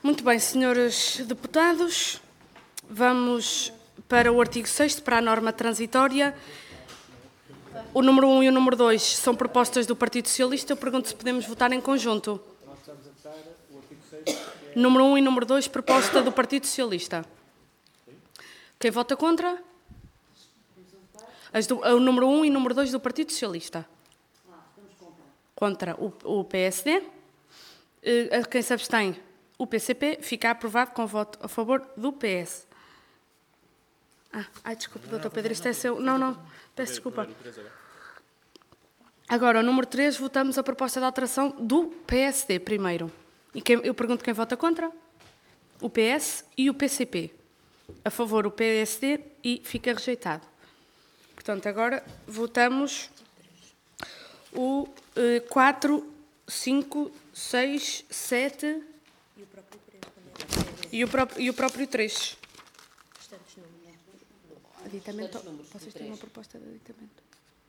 Muito bem, senhores deputados, vamos para o artigo 6º, para a norma transitória. O número 1 e o número 2 são propostas do Partido Socialista. Eu pergunto se podemos votar em conjunto. Número 1 e número 2, proposta do Partido Socialista. Quem vota contra? O número 1 e o número 2 do Partido Socialista. Contra o PSD. Quem se abstém? O PCP. Fica aprovado com voto a favor do PS. Desculpa, doutor Pedro, isto é seu. Não, peço desculpa. Agora, o número 3, votamos a proposta de alteração do PSD primeiro. Eu pergunto quem vota contra? O PS e o PCP. A favor o PSD e fica rejeitado. Portanto, agora votamos o 4, 5, 6, 7 e o próprio 3. Aditamento. Vocês têm uma proposta de aditamento?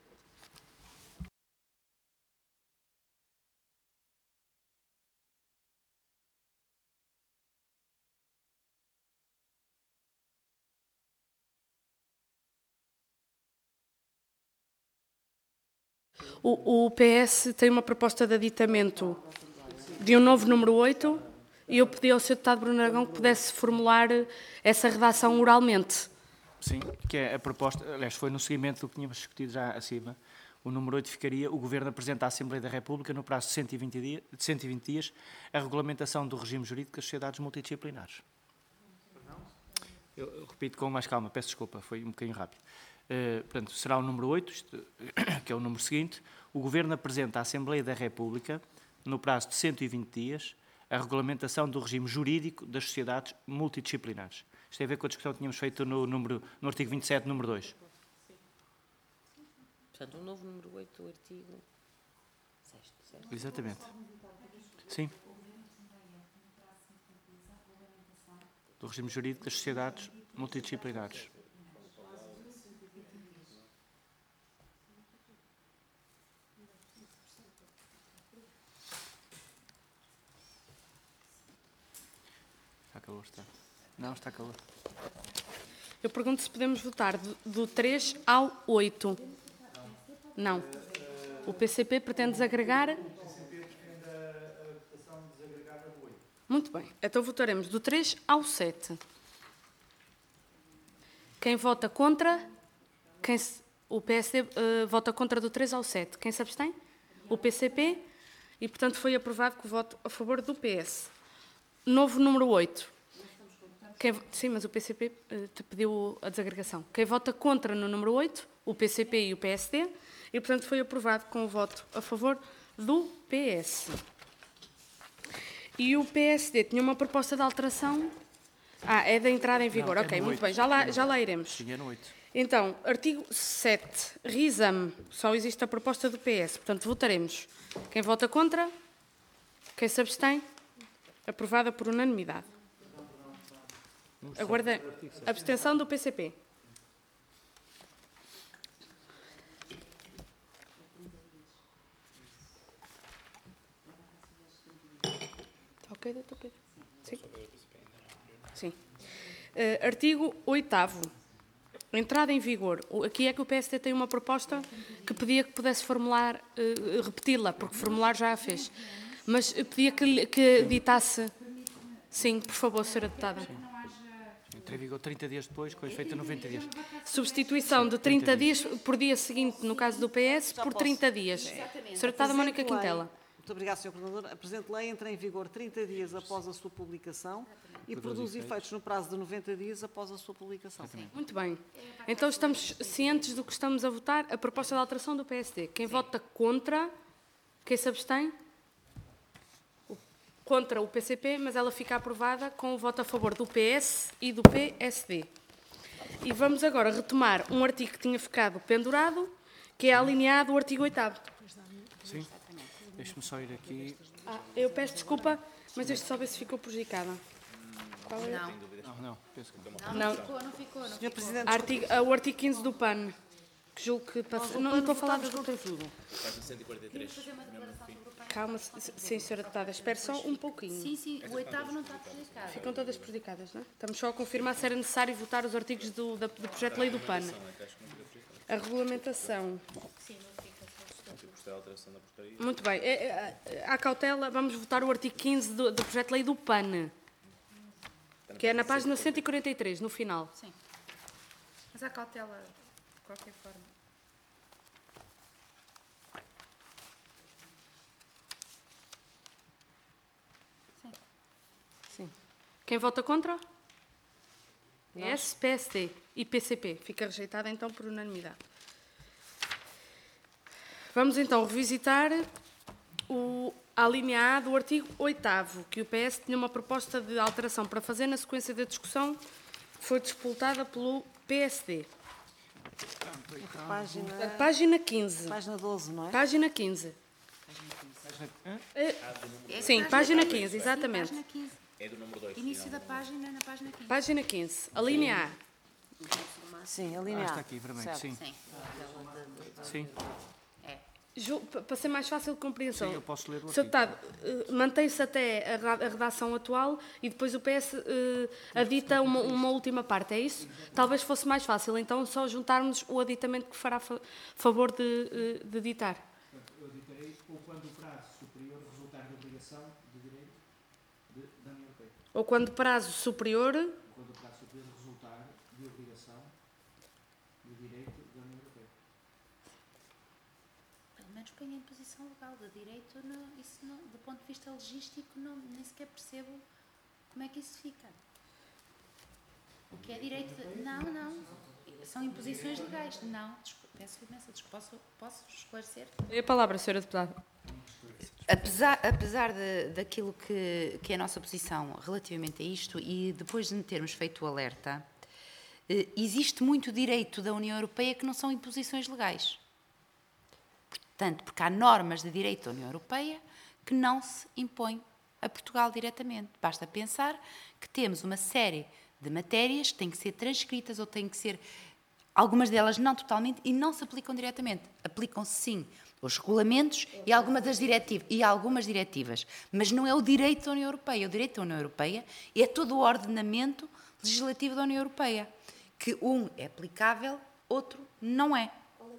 O PS tem uma proposta de aditamento de um novo número 8 e eu pedi ao Sr. Deputado Bruno Aragão que pudesse formular essa redação oralmente. Sim, que é a proposta, aliás, foi no seguimento do que tínhamos discutido já acima. O número 8 ficaria: o Governo apresenta à Assembleia da República, no prazo de 120 dias, a regulamentação do regime jurídico das sociedades multidisciplinares. Eu repito com mais calma, peço desculpa, foi um bocadinho rápido. Portanto, será o número 8, que é o número seguinte: o Governo apresenta à Assembleia da República, no prazo de 120 dias, a regulamentação do regime jurídico das sociedades multidisciplinares. Isto tem a ver com a discussão que tínhamos feito no artigo 27, número 2. Portanto, um novo número 8 do artigo 6º, certo? Exatamente. Sim. Do regime jurídico das sociedades multidisciplinares. Está calor, está. Não, está calor. Eu pergunto se podemos votar do 3 ao 8. Não. O PCP pretende desagregar? O PCP pretende a votação desagregada do 8. Muito bem. Então votaremos do 3 ao 7. Quem vota contra? O PSD vota contra do 3 ao 7. Quem se abstém? O PCP. E, portanto, foi aprovado com o voto a favor do PS. Novo número 8. Sim, mas o PCP pediu a desagregação. Quem vota contra no número 8? O PCP e o PSD. E, portanto, foi aprovado com o voto a favor do PS. E o PSD tinha uma proposta de alteração. É da entrada em vigor. Não, ok, muito 8. Bem, já lá iremos. Sim, é no 8. Então, artigo 7, RISAM. Só existe a proposta do PS. Portanto, votaremos. Quem vota contra? Quem se abstém? Aprovada por unanimidade. Aguarda. Abstenção do PCP. Ok, doutor Pedro? Sim. Sim. Artigo 8º. Entrada em vigor. Aqui é que o PSD tem uma proposta que pedia que pudesse formular, repeti-la, porque formular já a fez. Mas pedia que ditasse... Sim, por favor, Sra. Deputada. Entra em vigor 30 dias depois, com efeito a 90 dias. Substituição de 30 dias por dia seguinte, no caso do PS, por 30 dias. Sra. Deputada Mónica Quintela. Muito obrigada, Sr. Coordenador. A presente lei entra em vigor 30 dias após a sua publicação e produz efeitos no prazo de 90 dias após a sua publicação. Muito bem. Então estamos cientes do que estamos a votar, a proposta de alteração do PSD. Quem vota contra, quem se abstém? Contra o PCP, mas ela fica aprovada com o voto a favor do PS e do PSD. E vamos agora retomar um artigo que tinha ficado pendurado, que é alineado o artigo 8º. Sim. Deixe-me só ir aqui. Eu peço desculpa, mas deixe só ver se ficou prejudicada. Qual é? Não, penso que não. Não. Não ficou. Sr. Presidente, O artigo 15 do PAN. que julgo que passa. Nós, Não estou a falar das votamos outras. contra tudo. Página 143. Calma, sim, senhora deputada, espere só um pouquinho. Sim, o oitavo não está prejudicado. Ficam todas prejudicadas, não é? Estamos só a confirmar se era necessário votar os artigos do projeto de lei do PAN. A regulamentação. Muito bem. À cautela, vamos votar o artigo 15 do projeto de lei do PAN, que é na página 143, no final. Sim. Mas há cautela, de qualquer forma. Sim. Quem vota contra? PS, PSD e PCP. Fica rejeitada então por unanimidade. Vamos então revisitar a linha A do artigo 8º, que o PS tinha uma proposta de alteração para fazer na sequência da discussão, que foi disputada pelo PSD. Página 15. Página 12, não é? Página 15. Sim, página 15, exatamente. Página 15. É do número 2. Início da página, na página 15. Página 15, a linha A. Sim, a linha Está A. aqui, vermelho, Certo. sim. Sim. Sim, Para ser mais fácil de compreensão, sim, eu posso ler o Sr. artigo. Deputado, mantém-se até a redação atual e depois o PS adita uma última parte, é isso? Talvez fosse mais fácil, então, só juntarmos o aditamento que fará favor de editar. Eu editarei ou quando o prazo superior resultar de obrigação de direito da União Europeia. Ou quando prazo superior, Quando o prazo superior resultar de obrigação de direito da União Europeia. Pelo menos põe em posição legal de direito, isso não, do ponto de vista logístico, nem sequer percebo como é que isso fica. O que é direito de... Não. São imposições legais. Não, peço imensa desculpa. Posso esclarecer? é a palavra, Sra. Deputada. Apesar daquilo que é a nossa posição relativamente a isto, e depois de termos feito o alerta, existe muito direito da União Europeia que não são imposições legais. Portanto, porque há normas de direito da União Europeia que não se impõem a Portugal diretamente. Basta pensar que temos uma série de matérias que têm que ser transcritas ou têm que ser... Algumas delas não totalmente e não se aplicam diretamente. Aplicam-se, sim, os regulamentos e algumas diretivas. Mas não é o direito da União Europeia. O direito da União Europeia é todo o ordenamento legislativo da União Europeia. Que um é aplicável, outro não é.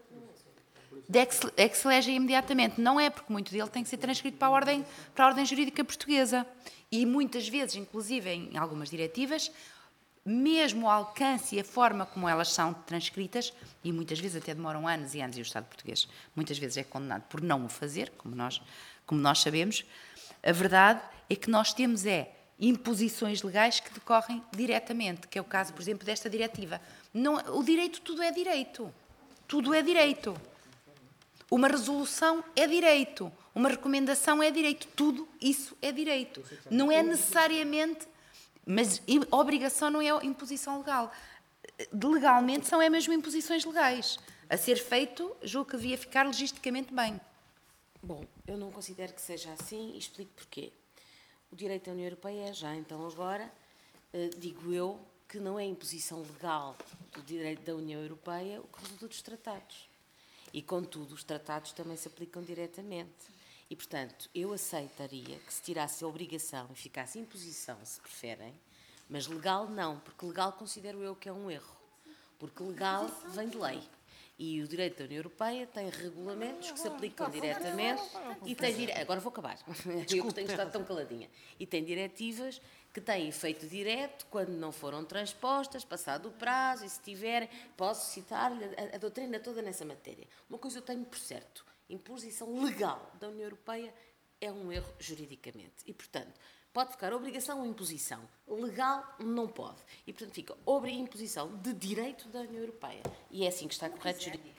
É que se elege imediatamente. Não é, porque muito dele tem que ser transcrito para a ordem jurídica portuguesa. E muitas vezes, inclusive em algumas diretivas, mesmo o alcance e a forma como elas são transcritas, e muitas vezes até demoram anos e anos, e o Estado português muitas vezes é condenado por não o fazer, como nós sabemos, a verdade é que nós temos imposições legais que decorrem diretamente, que é o caso, por exemplo, desta diretiva. Não, o direito, tudo é direito. Tudo é direito. Uma resolução é direito. Uma recomendação é direito. Tudo isso é direito. Não é necessariamente... Mas a obrigação não é imposição legal. Legalmente são mesmo imposições legais. A ser feito, julgo que devia ficar logisticamente bem. Bom, eu não considero que seja assim e explico porquê. O direito da União Europeia, já então agora, digo eu, que não é imposição legal do direito da União Europeia o que resulta dos tratados. E, contudo, os tratados também se aplicam diretamente. E, portanto, eu aceitaria que se tirasse a obrigação e ficasse imposição, se preferem, mas legal não, porque legal considero eu que é um erro. Porque legal vem de lei. E o direito da União Europeia tem regulamentos que se aplicam diretamente e tem... Agora vou acabar. Eu que tenho estado tão caladinha. E tem diretivas que têm efeito direto quando não foram transpostas, passado o prazo, e se tiverem... Posso citar-lhe a doutrina toda nessa matéria. Uma coisa eu tenho por certo. Imposição legal da União Europeia é um erro juridicamente. E, portanto, pode ficar obrigação ou imposição. Legal não pode. E, portanto, fica imposição de direito da União Europeia. E é assim que está correto juridicamente.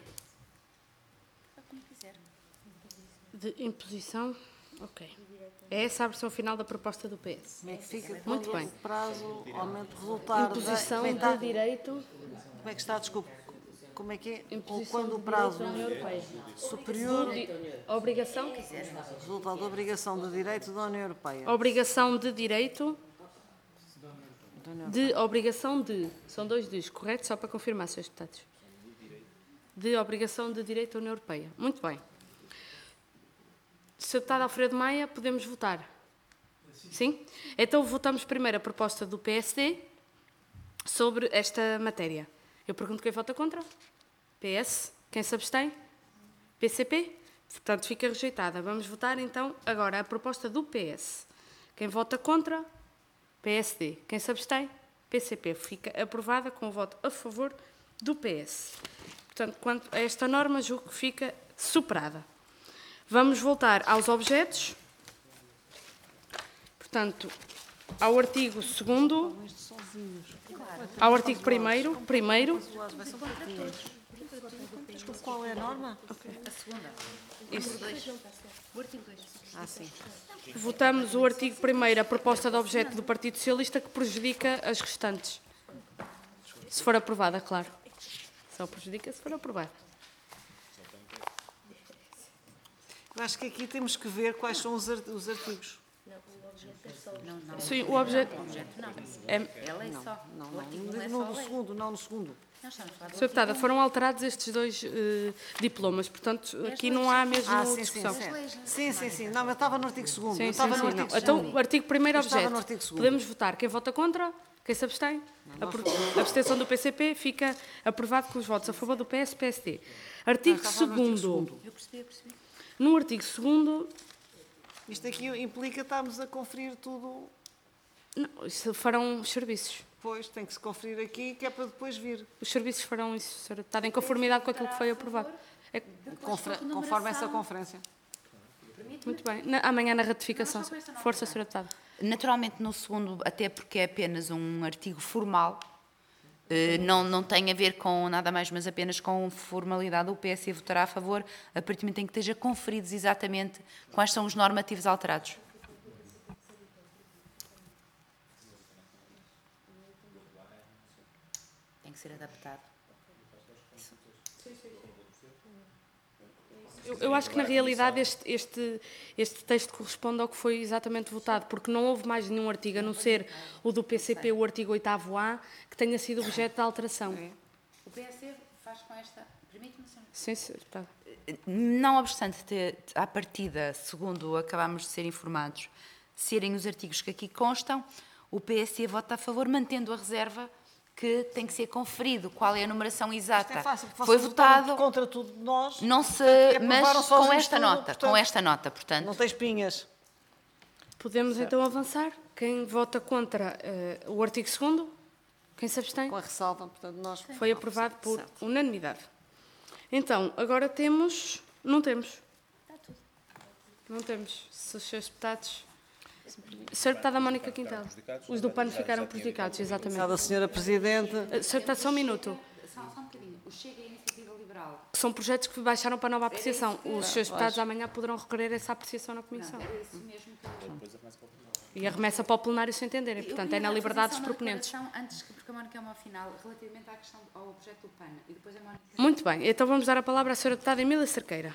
Como quiser. De imposição? Ok. É essa a versão final da proposta do PS. Como é que fica Muito quando bem. o prazo aumenta o resultado? Imposição Como é que está? de direito... Como é que está? Desculpe. Como é que é? Ou Imposição quando o de prazo direito da União Europeia. superior Obrigação? resultado da obrigação de direito da União Europeia. Obrigação de direito... De obrigação de... São dois Ds, correto? Só para confirmar, Srs. Deputados. de obrigação de direito da União Europeia. Muito bem. Sr. Deputado Alfredo Maia, podemos votar? Sim? Então votamos primeiro a proposta do PSD sobre esta matéria. Eu pergunto quem vota contra? PS. Quem se abstém? PCP. Portanto, fica rejeitada. Vamos votar então agora a proposta do PS. Quem vota contra? PSD. Quem se abstém? PCP. Fica aprovada com o voto a favor do PS. Portanto, quanto a esta norma, julgo que fica superada. Vamos voltar aos objetos. Portanto, ao artigo 2º, ao artigo 1º, Desculpe, qual é a norma? Sim. votamos o artigo 1º, a proposta de objeto do Partido Socialista, que prejudica as restantes. Se for aprovada, claro. Só prejudica se for aprovada. Eu acho que aqui temos que ver quais são os artigos. Sim, o objeto... Ela é só. Não, O artigo não é só a lei. não no segundo. Nós estamos a falar do Sra. Deputada, foram alterados estes dois diplomas, portanto, aqui não há mesmo discussão. Sim. Não, mas estava no artigo 2º. Sim, Estava sim, no sim, não. artigo 2º. Então, o artigo 1º Eu estava objeto. no artigo 2º. Podemos votar. Quem vota contra? Quem se abstém? A abstenção do PCP fica aprovado com os votos a favor do PS e PSD. Artigo estava no artigo 2º. Eu percebi. No artigo 2º, Isto aqui implica estarmos a conferir tudo. não, isso farão os serviços. Pois, tem que se conferir aqui, que é para depois vir. Os serviços farão isso, Sra. Deputada, em conformidade com aquilo que foi aprovado. É, Conforme essa conferência. muito bem. Amanhã na ratificação. Força, Sra. Deputada. Naturalmente, no segundo, até porque é apenas um artigo formal, não tem a ver com nada mais, mas apenas com formalidade. O PSD votará a favor a partir do momento em que esteja conferidos exatamente quais são os normativos alterados. Tem que ser adaptado. Eu acho que, na realidade, este texto corresponde ao que foi exatamente votado, porque não houve mais nenhum artigo, a não ser o do PCP, o artigo 8º-A, que tenha sido objeto de alteração. O PSD faz com esta... Permite-me, senhor? Sim, Sra. Deputada. Não obstante, à partida, segundo acabámos de ser informados, serem os artigos que aqui constam, o PSD vota a favor, mantendo a reserva que tem que ser conferido qual é a numeração exata. Isto é fácil, porque Foi vocês votaram votado, contra tudo de nós. não se, aprovaram mas sozinhos com esta tudo, nota, portanto, com esta nota, portanto. Não tem espinhas. Podemos então avançar. Quem vota contra o artigo 2º? Quem se abstém? Com a ressalva, portanto, nós... Foi aprovado por unanimidade. Então, agora temos... Não temos. Não temos. Se os seus deputados... Sra. Deputada Mónica Quintela. Os do PAN ficaram prejudicados, exatamente. Obrigada, Sra. Presidente. Sra. Deputada, só um minuto. Só um bocadinho. O Chega e a Iniciativa Liberal. São projetos que baixaram para a nova apreciação. Os seus deputados amanhã poderão requerer essa apreciação na Comissão. Isso mesmo que eu... E a remessa para o plenário se entenderem. Portanto, é na liberdade dos proponentes. Antes, porque a Mónica é uma final, relativamente à questão ao objeto do PAN, e depois a Mónica... Muito bem. Então vamos dar a palavra à Sra. Deputada Emília Cerqueira.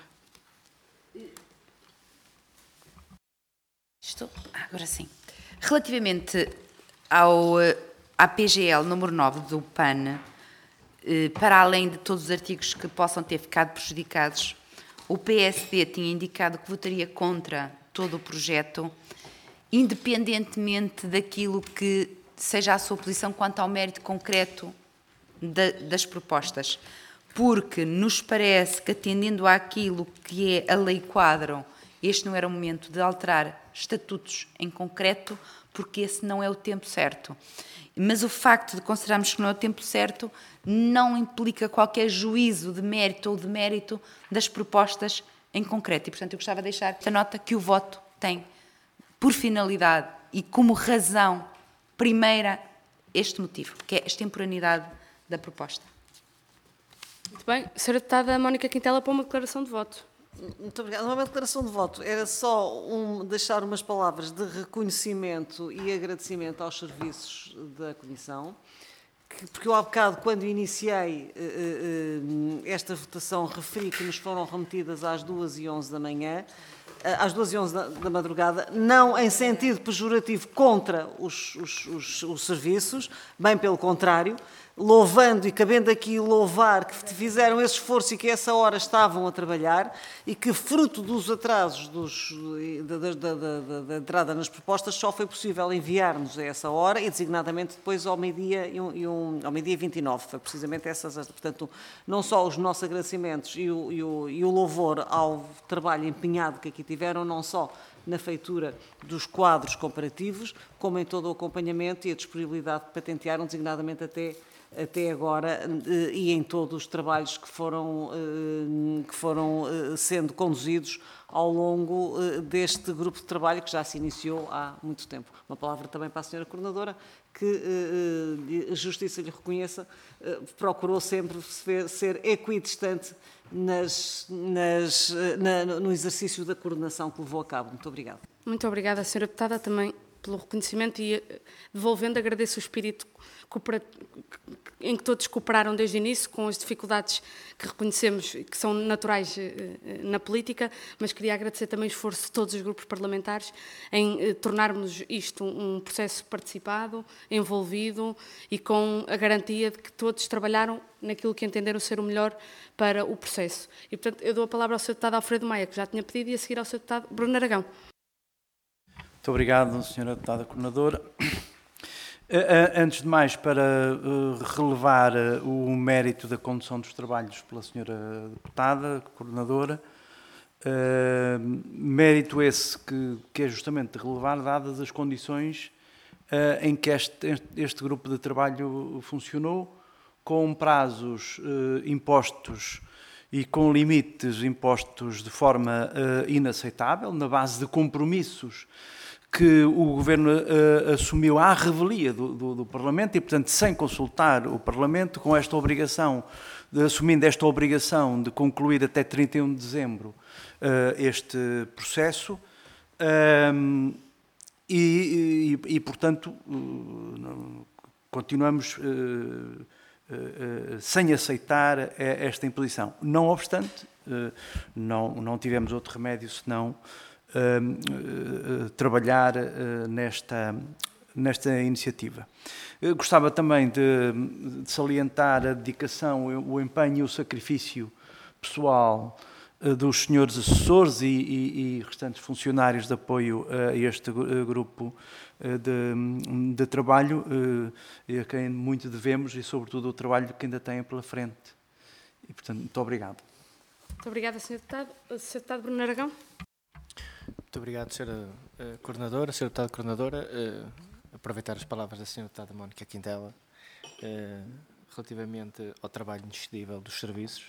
Agora sim. Relativamente à PGL número 9 do PAN, para além de todos os artigos que possam ter ficado prejudicados, o PSD tinha indicado que votaria contra todo o projeto, independentemente daquilo que seja a sua posição quanto ao mérito concreto das propostas. Porque nos parece que, atendendo àquilo que é a lei quadro, este não era o momento de alterar estatutos em concreto, porque esse não é o tempo certo. Mas o facto de considerarmos que não é o tempo certo não implica qualquer juízo de mérito ou demérito das propostas em concreto. E, portanto, eu gostava de deixar esta nota que o voto tem por finalidade e como razão primeira este motivo, que é a extemporaneidade da proposta. Muito bem. Sra. Deputada Mónica Quintela para uma declaração de voto. Muito obrigada. Não é uma declaração de voto, era só deixar umas palavras de reconhecimento e agradecimento aos serviços da Comissão, porque eu há bocado, quando iniciei esta votação, referi que nos foram remetidas às 2h11 da manhã. às 2h11 da madrugada, não em sentido pejorativo contra os serviços, bem pelo contrário, louvando e cabendo aqui louvar que fizeram esse esforço e que a essa hora estavam a trabalhar e que, fruto dos atrasos da entrada nas propostas, só foi possível enviar-nos a essa hora e, designadamente, depois ao meio-dia ao meio-dia 29. Foi precisamente essas. Portanto, não só os nossos agradecimentos e o louvor ao trabalho empenhado que aqui tiveram, não só na feitura dos quadros comparativos, como em todo o acompanhamento e a disponibilidade que patentearam, designadamente até agora, e em todos os trabalhos que foram sendo conduzidos ao longo deste grupo de trabalho que já se iniciou há muito tempo. Uma palavra também para a Sra. Coordenadora, que a Justiça lhe reconheça, procurou sempre ser equidistante no exercício da coordenação que levou a cabo. Muito obrigada. Muito obrigada, Sra. Deputada, também pelo reconhecimento e, devolvendo, agradeço o espírito em que todos cooperaram desde o início, com as dificuldades que reconhecemos, que são naturais na política, mas queria agradecer também o esforço de todos os grupos parlamentares em tornarmos isto um processo participado, envolvido e com a garantia de que todos trabalharam naquilo que entenderam ser o melhor para o processo. E, portanto, eu dou a palavra ao Sr. Deputado Alfredo Maia, que já tinha pedido, e a seguir ao Sr. Deputado Bruno Aragão. Muito obrigado, Sra. Deputada Coordenadora. Antes de mais, para relevar o mérito da condução dos trabalhos pela Sra. Deputada Coordenadora, mérito esse que é justamente de relevar, dadas as condições em que este grupo de trabalho funcionou, com prazos impostos e com limites impostos de forma inaceitável, na base de compromissos que o Governo assumiu à revelia do Parlamento e, portanto, sem consultar o Parlamento, com esta obrigação, assumindo esta obrigação de concluir até 31 de dezembro este processo portanto, continuamos sem aceitar esta imposição. Não obstante, não tivemos outro remédio senão trabalhar nesta iniciativa. Eu gostava também de salientar a dedicação, o empenho e o sacrifício pessoal dos senhores assessores e restantes funcionários de apoio a este grupo de trabalho, a quem muito devemos e, sobretudo, o trabalho que ainda têm pela frente. E, portanto, muito obrigado. Muito obrigada, Sr. Deputado. Sr. Deputado Bruno Aragão. Muito obrigado, Sra. Coordenadora. Sra. Deputada Coordenadora, aproveitar as palavras da Sra. Deputada Mónica Quintela relativamente ao trabalho indiscutível dos serviços,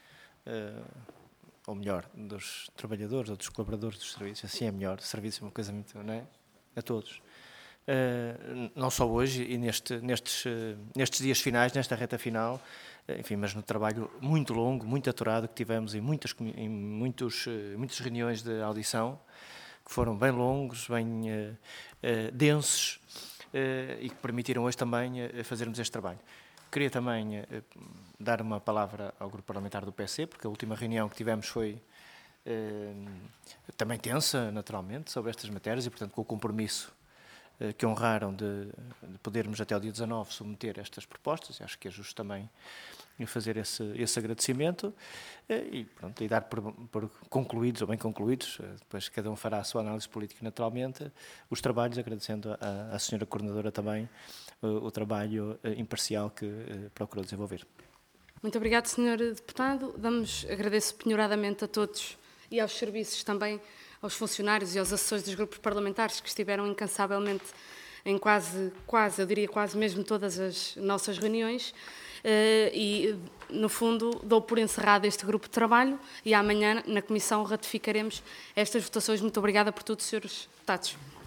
ou melhor, dos trabalhadores ou dos colaboradores dos serviços. Assim é melhor. Serviço é uma coisa muito, não é? A todos. Não só hoje e nestes dias finais, nesta reta final, enfim, mas no trabalho muito longo, muito aturado que tivemos em muitas reuniões de audição, que foram bem longos, bem densos e que permitiram hoje também fazermos este trabalho. Queria também dar uma palavra ao grupo parlamentar do PC, porque a última reunião que tivemos foi também tensa, naturalmente, sobre estas matérias e, portanto, com o compromisso que honraram de podermos até o dia 19 submeter estas propostas. Acho que é justo também fazer esse agradecimento e dar por concluídos ou bem concluídos, depois cada um fará a sua análise política naturalmente, os trabalhos, agradecendo à Sra. Coordenadora também o trabalho imparcial que procurou desenvolver. Muito obrigado, Sr. Deputado. Agradeço penhoradamente a todos e aos serviços também, aos funcionários e aos assessores dos grupos parlamentares que estiveram incansavelmente em quase, eu diria quase mesmo todas as nossas reuniões e, no fundo, dou por encerrado este grupo de trabalho e amanhã na Comissão ratificaremos estas votações. Muito obrigada por tudo, Srs. Deputados.